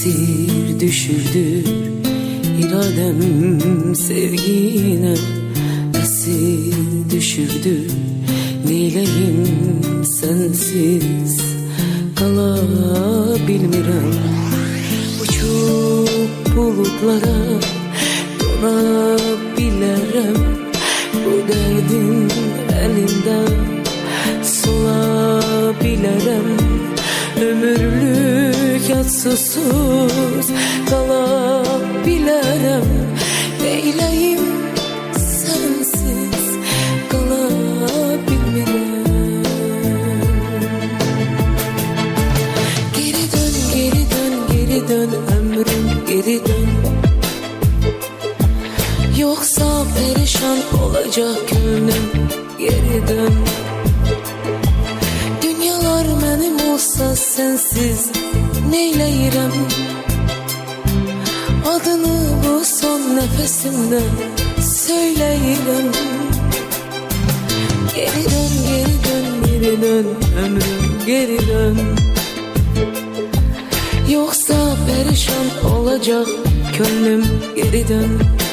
Esir düşürdü iradem sevgine, esir düşürdü neyleyim sensiz kalabilmirem. Uçup bulutlara donabilərəm, bu derdin elinden solabilərəm. Ömürlük yatsızsız kalabilərəm, neyleyim sensiz kalabilmirəm. Geri dön, geri dön, geri dön ömrüm, geri dön. Yoksa perişan olacak gönlüm, geri dön. Dünyalar benim olsa sensiz neyleyirəm? Adını bu son nefesimde söyleyirəm. Geri dön, geri dön, geri dön ömrüm, geri dön. Yoksa perişan olacak gönlüm, geri dön.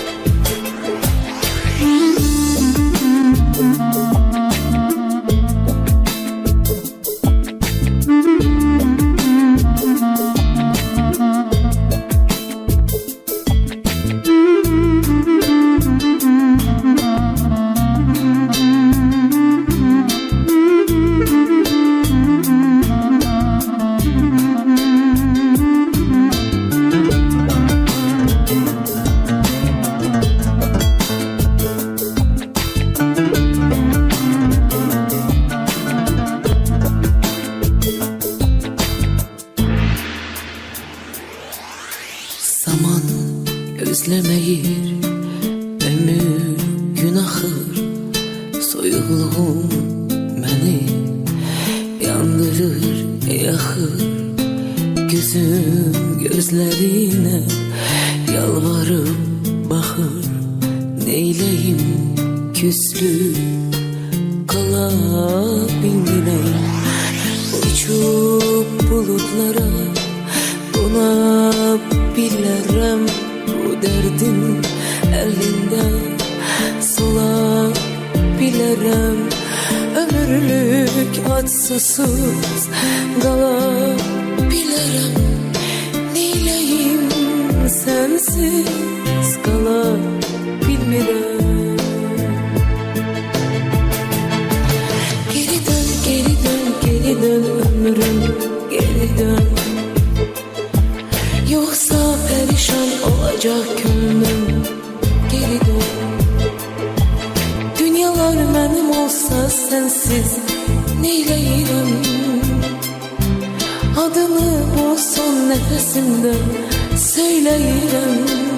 Zaman özlemeyir, ömür gün axır. Soyuqluğum məni yandırır, yaxır. Gözüm gözlerine yalvarıp baxır. Neyleyim küslü kalabilmirəm. Uçup bulutlara donabilərəm, bu derdin elinden solabilərəm. Ömürlük atsızsız kalabilərəm, neyleyim sensiz kalabilmirəm. Geri dön, geri dön, geri dön ömrüm, geri dön. Yoksa perişan olacak gönlüm, geri dön. Dünyalar benim olsa sensiz neyleyirəm? Adını bu son nefesimde söyleyirəm.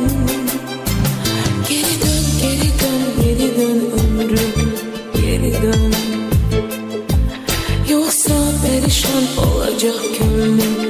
Geri dön, geri dön, geri dön ömrüm, geri dön. Yoksa perişan olacak gönlüm,